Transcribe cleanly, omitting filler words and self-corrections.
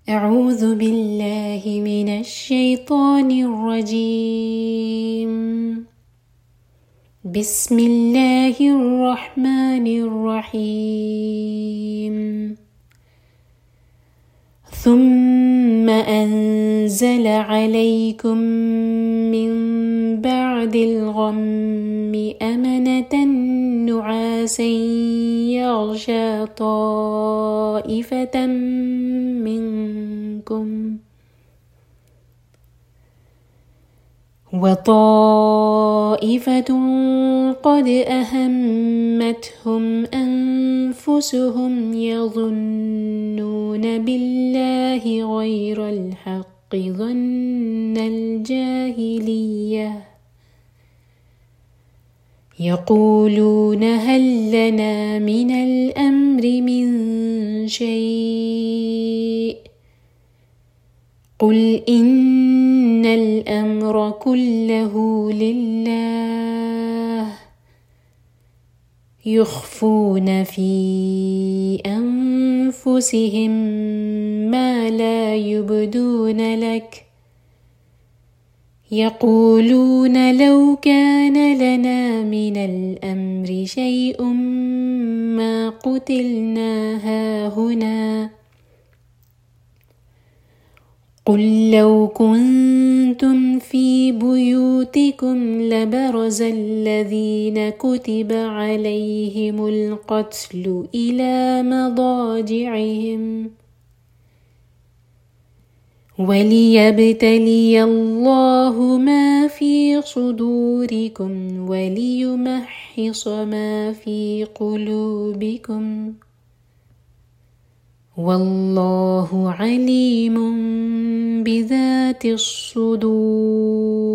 أعوذ بالله من الشيطان الرجيم. بسم الله الرحمن الرحيم. ثم أنزل عليكم من بعد الغم أمنة نعاسا يغشى طائفة منكم وطائفة قد أهمتهم أنفسهم يظنون بالله غير الحق ظن الجاهلية يقولون هل لنا من الأمر من شيء قل إن الأمر كله لله يخفون في أنفسهم ما لا يبدون لك يقولون لو كان لنا من الأمر شيء ما قتلنا هاهنا قل لو كنتم في بيوتكم لبرز الذين كتب عليهم القتل إلى مضاجعهم وليبتلي الله ما في صدوركم وليمحص ما في قلوبكم والله عليم بذات الصدور.